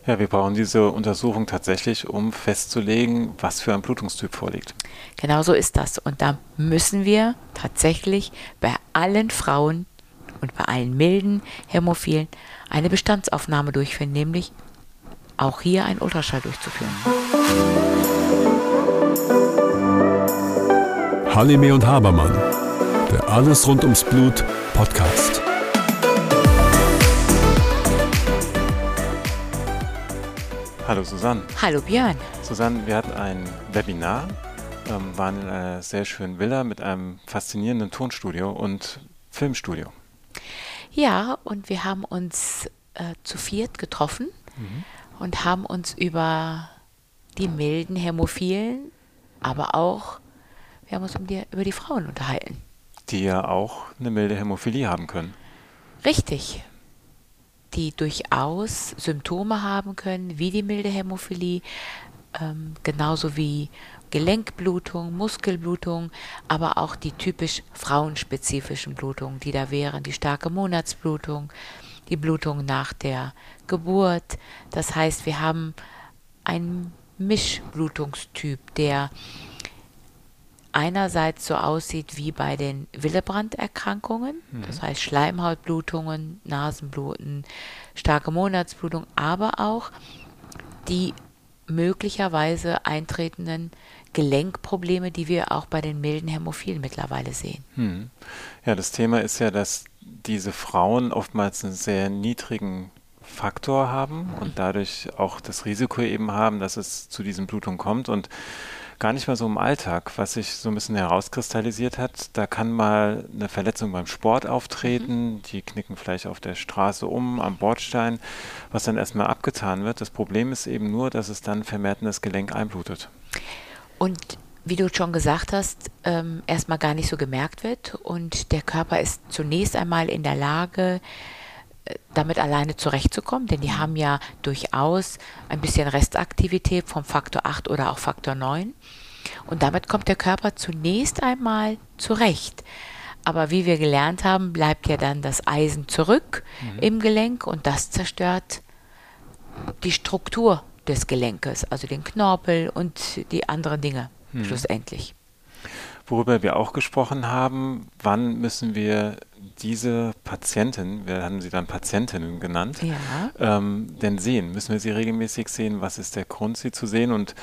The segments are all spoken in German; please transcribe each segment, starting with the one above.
Ja, wir brauchen diese Untersuchung tatsächlich, um festzulegen, was für ein Blutungstyp vorliegt. Genau so ist das. Und da müssen wir tatsächlich bei allen Frauen und bei allen milden Hämophilen eine Bestandsaufnahme durchführen, nämlich auch hier einen Ultraschall durchzuführen. Halime und Habermann, der Alles rund ums Blut Podcast. Hallo Susanne. Hallo Björn. Susanne, wir hatten ein Webinar, waren in einer sehr schönen Villa mit einem faszinierenden Tonstudio und Filmstudio. Ja, und wir haben uns zu viert getroffen und haben uns über die milden Hämophilen, aber auch, wir haben uns über die Frauen unterhalten. Die ja auch eine milde Hämophilie haben können. Richtig. Die durchaus Symptome haben können, wie die milde Hämophilie, genauso wie Gelenkblutung, Muskelblutung, aber auch die typisch frauenspezifischen Blutungen, die da wären, die starke Monatsblutung, die Blutung nach der Geburt. Das heißt, wir haben einen Mischblutungstyp, der einerseits so aussieht wie bei den Willebrand-Erkrankungen, das heißt Schleimhautblutungen, Nasenbluten, starke Monatsblutung, aber auch die möglicherweise eintretenden Gelenkprobleme, die wir auch bei den milden Hämophilen mittlerweile sehen. Ja, das Thema ist ja, dass diese Frauen oftmals einen sehr niedrigen Faktor haben und dadurch auch das Risiko eben haben, dass es zu diesen Blutungen kommt und gar nicht mal so im Alltag, was sich so ein bisschen herauskristallisiert hat. Da kann mal eine Verletzung beim Sport auftreten, die knicken vielleicht auf der Straße am Bordstein, was dann erstmal abgetan wird. Das Problem ist eben nur, dass es dann vermehrt in das Gelenk einblutet. Und wie du schon gesagt hast, erstmal gar nicht so gemerkt wird und der Körper ist zunächst einmal in der Lage, damit alleine zurechtzukommen, denn die haben ja durchaus ein bisschen Restaktivität vom Faktor 8 oder auch Faktor 9 und damit kommt der Körper zunächst einmal zurecht. Aber wie wir gelernt haben, bleibt ja dann das Eisen zurück im Gelenk und das zerstört die Struktur des Gelenkes, also den Knorpel und die anderen Dinge schlussendlich. Worüber wir auch gesprochen haben, wann müssen wir diese Patienten, wir haben sie dann Patientinnen genannt, denn sehen? Müssen wir sie regelmäßig sehen? Was ist der Grund, sie zu sehen? Und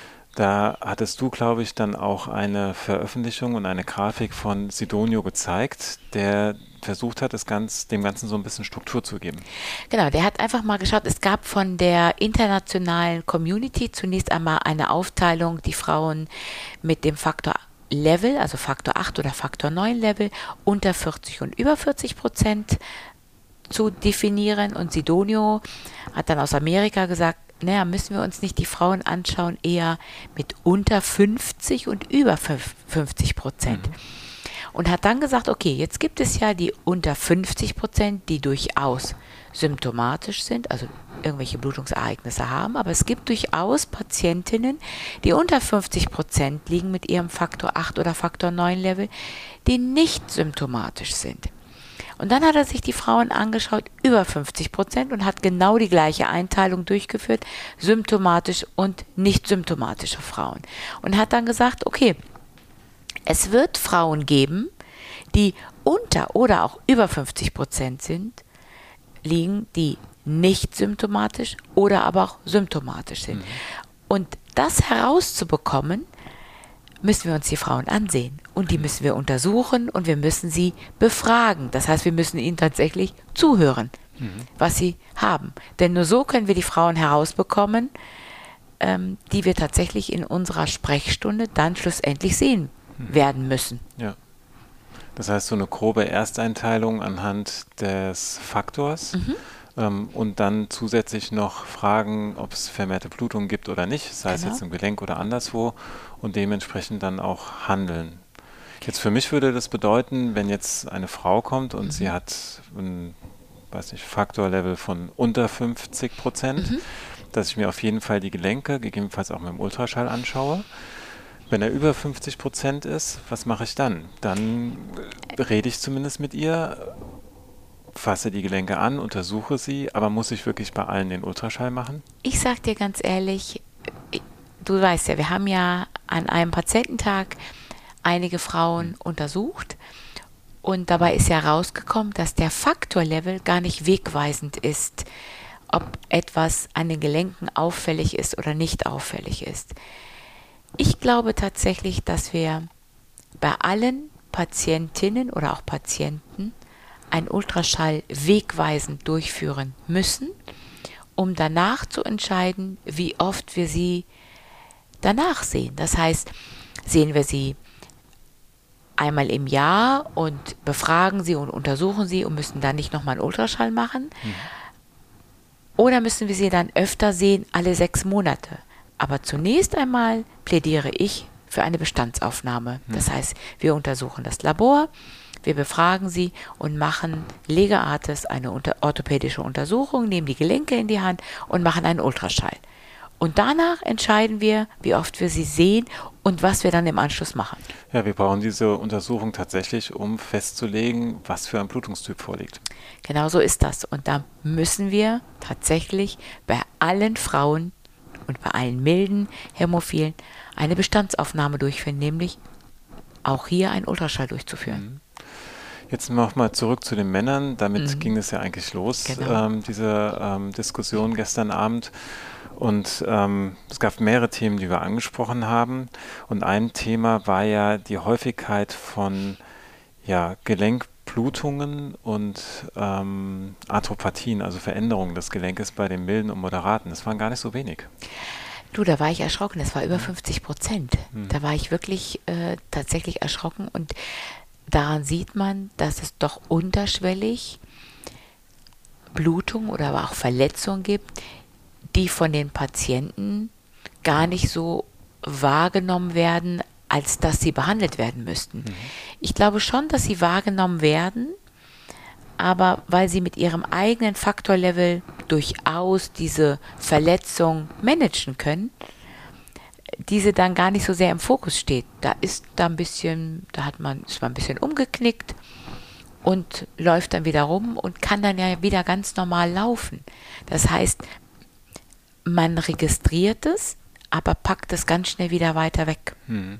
da hattest du, glaube ich, dann auch eine Veröffentlichung und eine Grafik von Sidonio gezeigt, der versucht hat, dem Ganzen so ein bisschen Struktur zu geben. Genau, der hat einfach mal geschaut, es gab von der internationalen Community zunächst einmal eine Aufteilung, die Frauen mit dem Faktor Level, also Faktor 8 oder Faktor 9 Level, unter 40 und über 40% zu definieren. Und Sidonio hat dann aus Amerika gesagt, naja, müssen wir uns nicht die Frauen anschauen, eher mit unter 50 und über 50%. Und hat dann gesagt, okay, jetzt gibt es ja die unter 50%, die durchaus symptomatisch sind, also irgendwelche Blutungsereignisse haben, aber es gibt durchaus Patientinnen, die unter 50% liegen mit ihrem Faktor 8 oder Faktor 9 Level, die nicht symptomatisch sind. Und dann hat er sich die Frauen angeschaut, über 50% und hat genau die gleiche Einteilung durchgeführt, symptomatisch und nicht symptomatische Frauen. Und hat dann gesagt, okay, es wird Frauen geben, die unter oder auch über 50% liegen, die nicht symptomatisch oder aber auch symptomatisch sind. Und das herauszubekommen, müssen wir uns die Frauen ansehen und die müssen wir untersuchen und wir müssen sie befragen. Das heißt, wir müssen ihnen tatsächlich zuhören, was sie haben. Denn nur so können wir die Frauen herausbekommen, die wir tatsächlich in unserer Sprechstunde dann schlussendlich sehen werden müssen. Ja. Das heißt, so eine grobe Ersteinteilung anhand des Faktors und dann zusätzlich noch fragen, ob es vermehrte Blutungen gibt oder nicht, sei es jetzt im Gelenk oder anderswo und dementsprechend dann auch handeln. Jetzt für mich würde das bedeuten, wenn jetzt eine Frau kommt und sie hat ein, Faktorlevel von unter 50%, dass ich mir auf jeden Fall die Gelenke, gegebenenfalls auch mit dem Ultraschall anschaue. Wenn er über 50% ist, was mache ich dann? Dann rede ich zumindest mit ihr fasse die Gelenke an, untersuche sie, aber muss ich wirklich bei allen den Ultraschall machen? Ich sage dir ganz ehrlich, du weißt ja, wir haben ja an einem Patiententag einige Frauen untersucht und dabei ist ja rausgekommen, dass der Faktorlevel gar nicht wegweisend ist, ob etwas an den Gelenken auffällig ist oder nicht auffällig ist. Ich glaube tatsächlich, dass wir bei allen Patientinnen oder auch Patienten einen Ultraschall wegweisend durchführen müssen, um danach zu entscheiden, wie oft wir sie danach sehen. Das heißt, sehen wir sie einmal im Jahr und befragen sie und untersuchen sie und müssen dann nicht nochmal einen Ultraschall machen, oder müssen wir sie dann öfter sehen, alle 6 Monate. Aber zunächst einmal plädiere ich für eine Bestandsaufnahme. Das heißt, wir untersuchen das Labor, wir befragen sie und machen Lega Artis eine orthopädische Untersuchung, nehmen die Gelenke in die Hand und machen einen Ultraschall. Und danach entscheiden wir, wie oft wir sie sehen und was wir dann im Anschluss machen. Ja, wir brauchen diese Untersuchung tatsächlich, um festzulegen, was für ein Blutungstyp vorliegt. Genau so ist das. Und da müssen wir tatsächlich bei allen Frauen und bei allen milden Hämophilen eine Bestandsaufnahme durchführen, nämlich auch hier einen Ultraschall durchzuführen. Jetzt nochmal zurück zu den Männern. Damit ging es ja eigentlich los, Genau. diese Diskussion gestern Abend. Und es gab mehrere Themen, die wir angesprochen haben. Und ein Thema war ja die Häufigkeit von Gelenkblutungen und Arthropathien, also Veränderungen des Gelenkes bei den milden und moderaten. Das waren gar nicht so wenig. Du, da war ich erschrocken. Das war über 50%. Da war ich wirklich tatsächlich erschrocken. Und daran sieht man, dass es doch unterschwellig Blutungen oder aber auch Verletzungen gibt, die von den Patienten gar nicht so wahrgenommen werden, als dass sie behandelt werden müssten. Ich glaube schon, dass sie wahrgenommen werden, aber weil sie mit ihrem eigenen Faktorlevel durchaus diese Verletzung managen können, diese dann gar nicht so sehr im Fokus steht. Ist man ein bisschen umgeknickt und läuft dann wieder rum und kann dann ja wieder ganz normal laufen. Das heißt, man registriert es, aber packt es ganz schnell wieder weiter weg.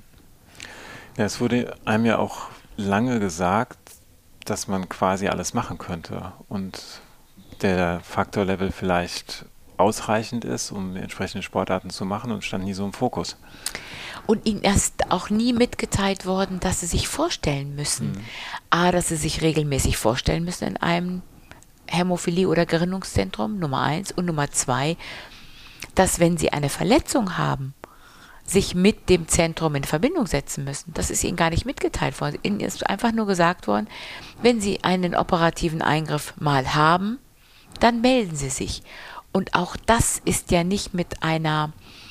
Ja, es wurde einem ja auch lange gesagt, dass man quasi alles machen könnte und der Faktorlevel vielleicht ausreichend ist, um entsprechende Sportarten zu machen, und stand nie so im Fokus. Und ihnen ist auch nie mitgeteilt worden, dass sie sich vorstellen müssen. Dass sie sich regelmäßig vorstellen müssen in einem Hämophilie- oder Gerinnungszentrum, Nummer 1. Und Nummer 2, dass wenn sie eine Verletzung haben, sich mit dem Zentrum in Verbindung setzen müssen. Das ist ihnen gar nicht mitgeteilt worden. Ihnen ist einfach nur gesagt worden, wenn sie einen operativen Eingriff mal haben, dann melden sie sich. Und auch das ist ja nicht mit einer,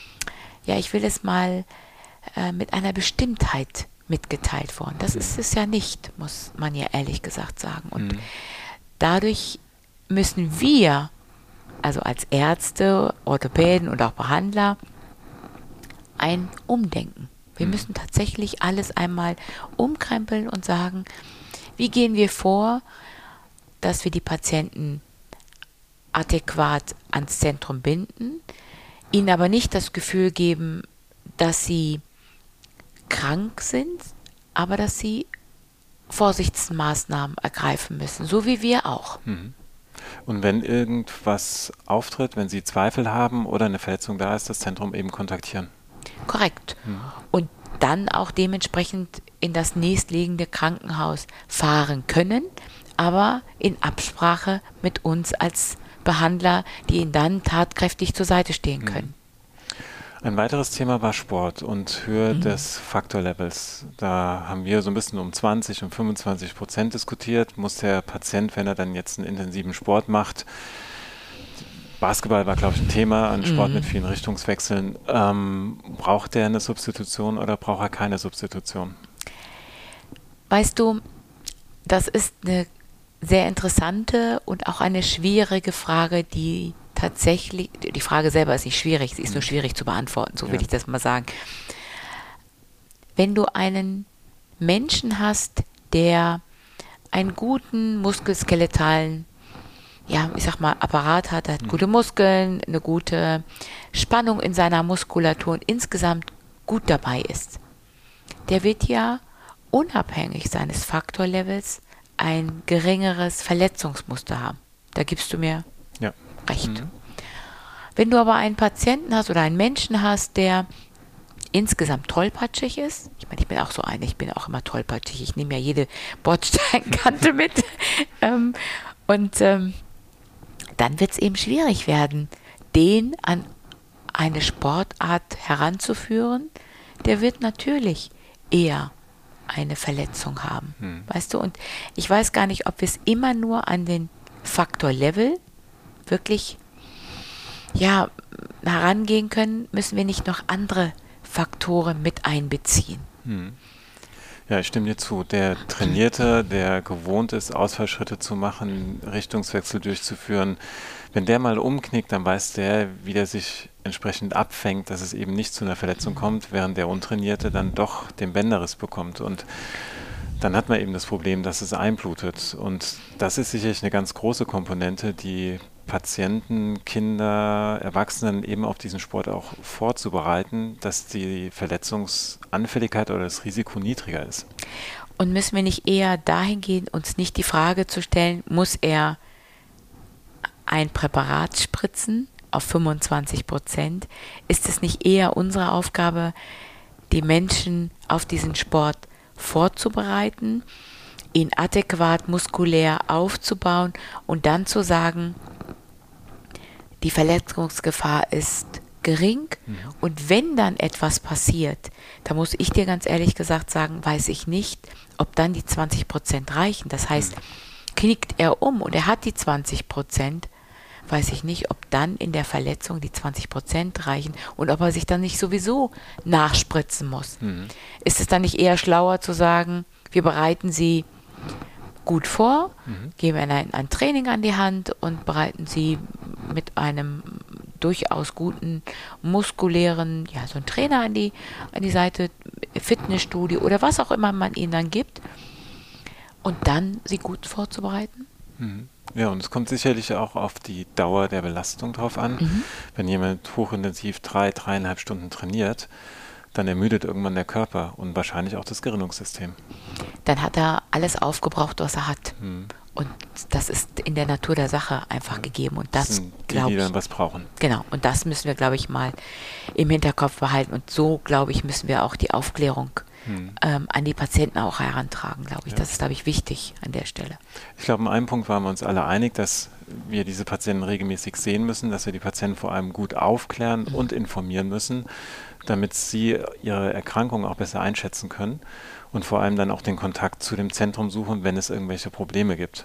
mit einer Bestimmtheit mitgeteilt worden. Das ist es ja nicht, muss man ja ehrlich gesagt sagen. Und dadurch müssen wir, also als Ärzte, Orthopäden und auch Behandler, ein Umdenken. Wir müssen tatsächlich alles einmal umkrempeln und sagen, wie gehen wir vor, dass wir die Patienten adäquat ans Zentrum binden, ihnen aber nicht das Gefühl geben, dass sie krank sind, aber dass sie Vorsichtsmaßnahmen ergreifen müssen, so wie wir auch. Und wenn irgendwas auftritt, wenn Sie Zweifel haben oder eine Verletzung da ist, das Zentrum eben kontaktieren. Korrekt. Und dann auch dementsprechend in das nächstliegende Krankenhaus fahren können, aber in Absprache mit uns als Behandler, die ihnen dann tatkräftig zur Seite stehen können. Ein weiteres Thema war Sport und Höhe des Faktorlevels. Da haben wir so ein bisschen um 20 und 25% diskutiert. Muss der Patient, wenn er dann jetzt einen intensiven Sport macht, Basketball war, glaube ich, ein Thema, ein Sport mit vielen Richtungswechseln, braucht der eine Substitution oder braucht er keine Substitution? Weißt du, das ist eine sehr interessante und auch eine schwierige Frage, die tatsächlich, die Frage selber ist nicht schwierig, sie ist nur schwierig zu beantworten, so will ich das mal sagen. Wenn du einen Menschen hast, der einen guten muskelskeletalen, ja, ich sag mal, Apparat hat, er hat gute Muskeln, eine gute Spannung in seiner Muskulatur und insgesamt gut dabei ist, der wird ja unabhängig seines Faktorlevels ein geringeres Verletzungsmuster haben. Da gibst du mir recht. Wenn du aber einen Patienten hast oder einen Menschen hast, der insgesamt tollpatschig ist, ich meine, ich bin auch so eine, ich bin auch immer tollpatschig, ich nehme ja jede Bordsteinkante mit und dann wird es eben schwierig werden, den an eine Sportart heranzuführen, der wird natürlich eher eine Verletzung haben, weißt du? Und ich weiß gar nicht, ob wir es immer nur an den Faktor Level wirklich herangehen können, müssen wir nicht noch andere Faktoren mit einbeziehen. Ja, ich stimme dir zu. Der Trainierte, der gewohnt ist, Ausfallschritte zu machen, Richtungswechsel durchzuführen, wenn der mal umknickt, dann weiß der, wie der sich entsprechend abfängt, dass es eben nicht zu einer Verletzung kommt, während der Untrainierte dann doch den Bänderriss bekommt. Und dann hat man eben das Problem, dass es einblutet. Und das ist sicherlich eine ganz große Komponente, die Patienten, Kinder, Erwachsenen eben auf diesen Sport auch vorzubereiten, dass die Verletzungsanfälligkeit oder das Risiko niedriger ist. Und müssen wir nicht eher dahin gehen, uns nicht die Frage zu stellen, muss er ein Präparat spritzen auf 25%? Ist es nicht eher unsere Aufgabe, die Menschen auf diesen Sport vorzubereiten, ihn adäquat muskulär aufzubauen und dann zu sagen, die Verletzungsgefahr ist gering und wenn dann etwas passiert, da muss ich dir ganz ehrlich gesagt sagen, weiß ich nicht, ob dann die 20% reichen. Das heißt, knickt er um und er hat die 20%, weiß ich nicht, ob dann in der Verletzung die 20% reichen und ob er sich dann nicht sowieso nachspritzen muss. Ist es dann nicht eher schlauer zu sagen, wir bereiten sie gut vor, geben ein Training an die Hand und bereiten sie mit einem durchaus guten muskulären, so einen Trainer an die Seite, Fitnessstudio oder was auch immer man ihnen dann gibt und dann sie gut vorzubereiten? Ja, und es kommt sicherlich auch auf die Dauer der Belastung drauf an. Wenn jemand hochintensiv 3,5 Stunden trainiert, dann ermüdet irgendwann der Körper und wahrscheinlich auch das Gerinnungssystem. Dann hat er alles aufgebraucht, was er hat. Und das ist in der Natur der Sache einfach gegeben. Und das sind die dann was brauchen. Genau, und das müssen wir, glaube ich, mal im Hinterkopf behalten. Und so, glaube ich, müssen wir auch die Aufklärung an die Patienten auch herantragen, glaube ich. Ja. Das ist, glaube ich, wichtig an der Stelle. Ich glaube, in einem Punkt waren wir uns alle einig, dass wir diese Patienten regelmäßig sehen müssen, dass wir die Patienten vor allem gut aufklären und informieren müssen, damit sie ihre Erkrankung auch besser einschätzen können und vor allem dann auch den Kontakt zu dem Zentrum suchen, wenn es irgendwelche Probleme gibt.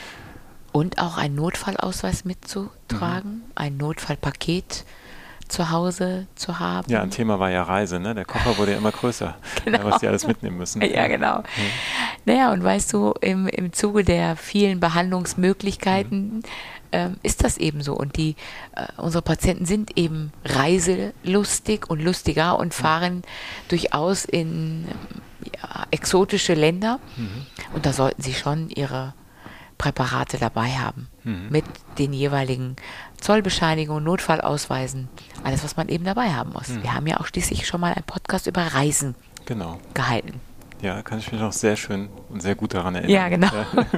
Und auch einen Notfallausweis mitzutragen, ein Notfallpaket zu Hause zu haben. Ja, ein Thema war ja Reise, ne? Der Koffer wurde ja immer größer, was die alles mitnehmen müssen. Ja, genau. Naja, und weißt du, im Zuge der vielen Behandlungsmöglichkeiten ist das eben so. Und unsere Patienten sind eben reiselustig und lustiger und fahren durchaus in exotische Länder. Und da sollten sie schon ihre Präparate dabei haben. Mit den jeweiligen Zollbescheinigungen, Notfallausweisen, alles, was man eben dabei haben muss. Wir haben ja auch schließlich schon mal einen Podcast über Reisen gehalten. Ja, kann ich mich noch sehr schön und sehr gut daran erinnern. Ja, genau.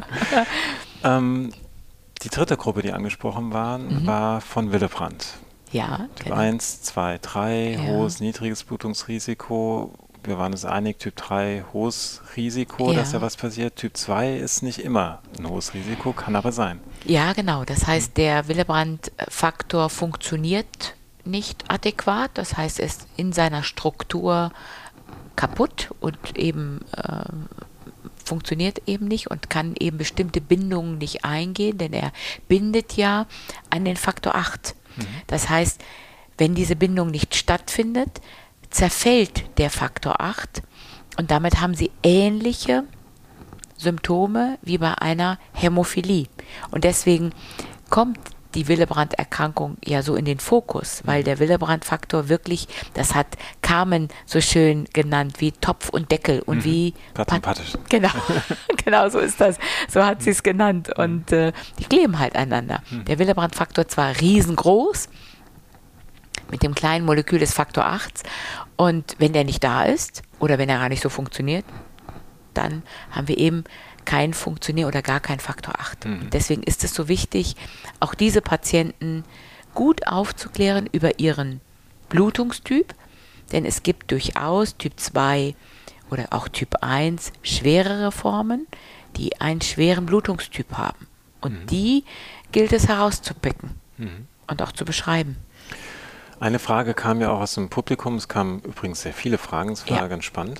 Ja. Die dritte Gruppe, die angesprochen war von Willebrand. Ja, Typ 1, 2, 3, hohes, niedriges Blutungsrisiko. Wir waren uns einig, Typ 3, hohes Risiko, dass da was passiert. Typ 2 ist nicht immer ein hohes Risiko, kann aber sein. Ja, genau. Das heißt, der Willebrand-Faktor funktioniert nicht adäquat. Das heißt, er ist in seiner Struktur kaputt und eben funktioniert eben nicht und kann eben bestimmte Bindungen nicht eingehen, denn er bindet ja an den Faktor 8. Das heißt, wenn diese Bindung nicht stattfindet, zerfällt der Faktor 8 und damit haben sie ähnliche Symptome wie bei einer Hämophilie. Und deswegen kommt die Willebrand-Erkrankung ja so in den Fokus, weil der Willebrand-Faktor wirklich, das hat Carmen so schön genannt, wie Topf und Deckel und wie sympathisch. Genau so ist das. So hat sie es genannt. Und die kleben halt einander. Der Willebrand-Faktor zwar riesengroß, mit dem kleinen Molekül des Faktor 8. Und wenn der nicht da ist oder wenn er gar nicht so funktioniert, dann haben wir eben kein Funktionier oder gar kein Faktor 8. Deswegen ist es so wichtig, auch diese Patienten gut aufzuklären über ihren Blutungstyp, denn es gibt durchaus Typ 2 oder auch Typ 1 schwerere Formen, die einen schweren Blutungstyp haben. Und die gilt es herauszupicken und auch zu beschreiben. Eine Frage kam ja auch aus dem Publikum, es kamen übrigens sehr viele Fragen, das war ganz spannend.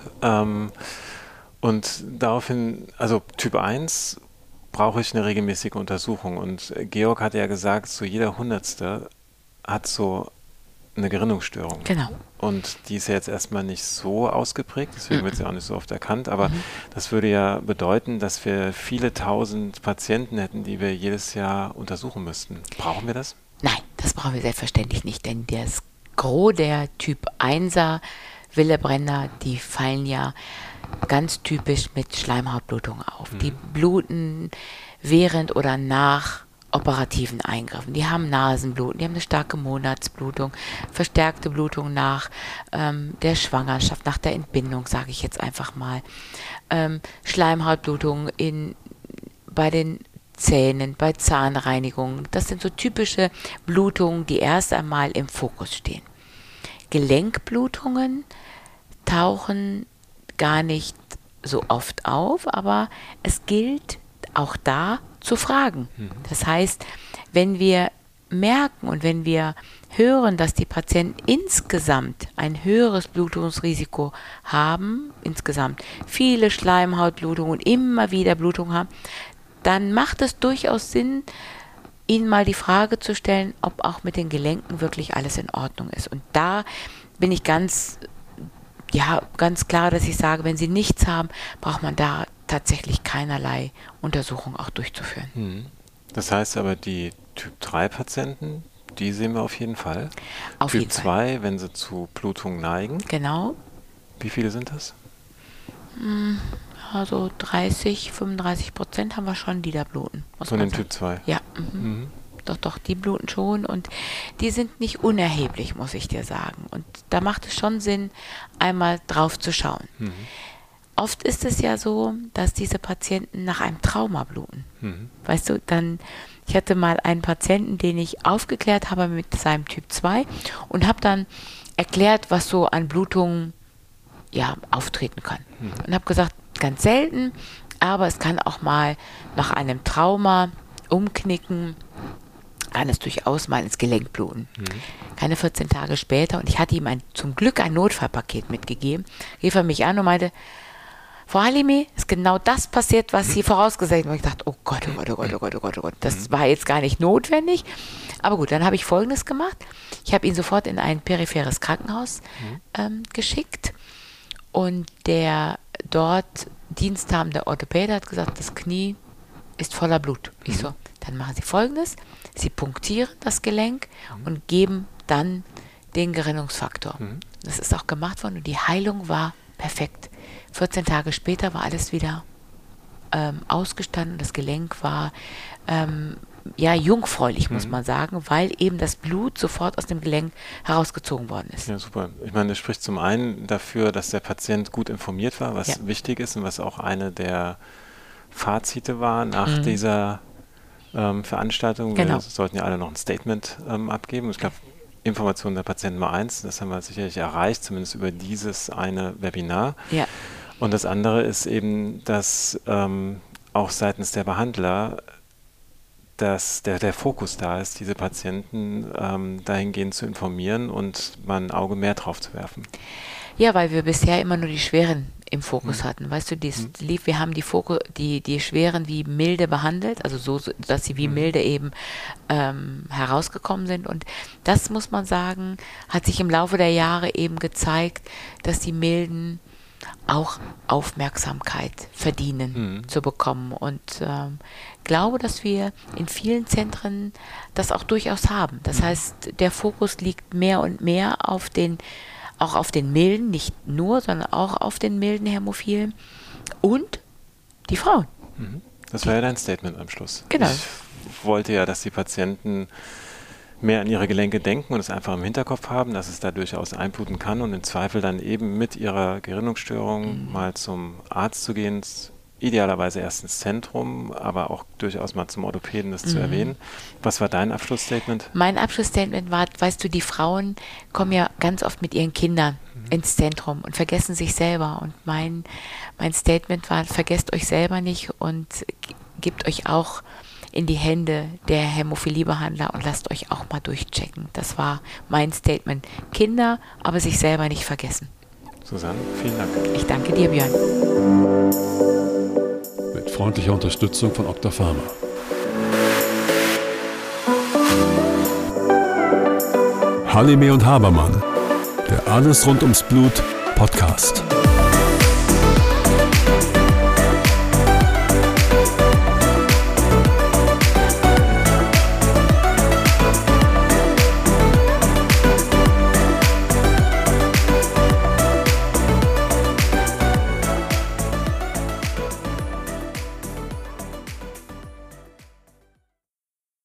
Und daraufhin, also Typ 1 brauche ich eine regelmäßige Untersuchung. Und Georg hat ja gesagt, so jeder Hundertste hat so eine Gerinnungsstörung. Genau. Und die ist ja jetzt erstmal nicht so ausgeprägt, deswegen wird sie auch nicht so oft erkannt. Aber das würde ja bedeuten, dass wir viele tausend Patienten hätten, die wir jedes Jahr untersuchen müssten. Brauchen wir das? Nein, das brauchen wir selbstverständlich nicht, denn das Gros der Typ 1er Willebrenner, die fallen ja ganz typisch mit Schleimhautblutung auf. Die bluten während oder nach operativen Eingriffen. Die haben Nasenbluten, die haben eine starke Monatsblutung, verstärkte Blutung nach der Schwangerschaft, nach der Entbindung, sage ich jetzt einfach mal. Schleimhautblutung bei den Zähnen, bei Zahnreinigung. Das sind so typische Blutungen, die erst einmal im Fokus stehen. Gelenkblutungen tauchen gar nicht so oft auf, aber es gilt auch da zu fragen. Das heißt, wenn wir merken und wenn wir hören, dass die Patienten insgesamt ein höheres Blutungsrisiko haben, insgesamt viele Schleimhautblutungen und immer wieder Blutungen haben, dann macht es durchaus Sinn, ihnen mal die Frage zu stellen, ob auch mit den Gelenken wirklich alles in Ordnung ist. Und da bin ich ganz klar, dass ich sage, wenn sie nichts haben, braucht man da tatsächlich keinerlei Untersuchung auch durchzuführen. Das heißt aber, die Typ-3-Patienten, die sehen wir auf jeden Fall. Auf jeden Fall. Typ 2, wenn sie zu Blutung neigen. Genau. Wie viele sind das? Also 30-35% haben wir schon, die da bluten. Von den Typ 2? Ja. Doch, die bluten schon und die sind nicht unerheblich, muss ich dir sagen. Und da macht es schon Sinn, einmal drauf zu schauen. Oft ist es ja so, dass diese Patienten nach einem Trauma bluten. Weißt du, ich hatte mal einen Patienten, den ich aufgeklärt habe mit seinem Typ 2 und habe dann erklärt, was so an Blutungen auftreten kann. Und habe gesagt, ganz selten, aber es kann auch mal nach einem Trauma umknicken, kann es durchaus mal ins Gelenk bluten. Keine 14 Tage später, und ich hatte ihm zum Glück ein Notfallpaket mitgegeben, rief er mich an und meinte, Frau Halimi, ist genau das passiert, was Sie vorausgesagt haben. Und ich dachte, oh Gott, das war jetzt gar nicht notwendig. Aber gut, dann habe ich Folgendes gemacht. Ich habe ihn sofort in ein peripheres Krankenhaus geschickt und der dort diensthabende Orthopäde hat gesagt, das Knie ist voller Blut. Ich so, dann machen Sie Folgendes. Sie punktieren das Gelenk und geben dann den Gerinnungsfaktor. Das ist auch gemacht worden und die Heilung war perfekt. 14 Tage später war alles wieder ausgestanden. Das Gelenk war jungfräulich, muss man sagen, weil eben das Blut sofort aus dem Gelenk herausgezogen worden ist. Ja, super. Ich meine, das spricht zum einen dafür, dass der Patient gut informiert war, was wichtig ist und was auch eine der Fazite war nach dieser Veranstaltung. Genau. Wir sollten ja alle noch ein Statement abgeben. Ich glaube, Information der Patienten Nummer 1, das haben wir sicherlich erreicht, zumindest über dieses eine Webinar. Ja. Und das andere ist eben, dass auch seitens der Behandler dass der Fokus da ist, diese Patienten dahingehend zu informieren und mal ein Auge mehr drauf zu werfen. Ja, weil wir bisher immer nur die Schweren im Fokus hatten. Weißt du, wir haben die Schweren wie milde behandelt, also so, dass sie wie milde eben herausgekommen sind. Und das, muss man sagen, hat sich im Laufe der Jahre eben gezeigt, dass die milden auch Aufmerksamkeit verdienen zu bekommen. Und glaube, dass wir in vielen Zentren das auch durchaus haben. Das heißt, der Fokus liegt mehr und mehr auch auf den milden, nicht nur, sondern auch auf den milden Hämophilen und die Frauen. Das war ja dein Statement am Schluss. Genau. Ich wollte ja, dass die Patienten mehr an ihre Gelenke denken und es einfach im Hinterkopf haben, dass es da durchaus einbluten kann und im Zweifel dann eben mit ihrer Gerinnungsstörung mal zum Arzt zu gehen, idealerweise erst ins Zentrum, aber auch durchaus mal zum Orthopäden das zu erwähnen. Was war dein Abschlussstatement? Mein Abschlussstatement war, weißt du, die Frauen kommen ja ganz oft mit ihren Kindern ins Zentrum und vergessen sich selber. Und mein Statement war, vergesst euch selber nicht und gebt euch auch in die Hände der Hämophiliebehandler und lasst euch auch mal durchchecken. Das war mein Statement. Kinder, aber sich selber nicht vergessen. Susanne, vielen Dank. Ich danke dir, Björn. Mit freundlicher Unterstützung von Octapharma. Halime und Habermann, der Alles rund ums Blut Podcast.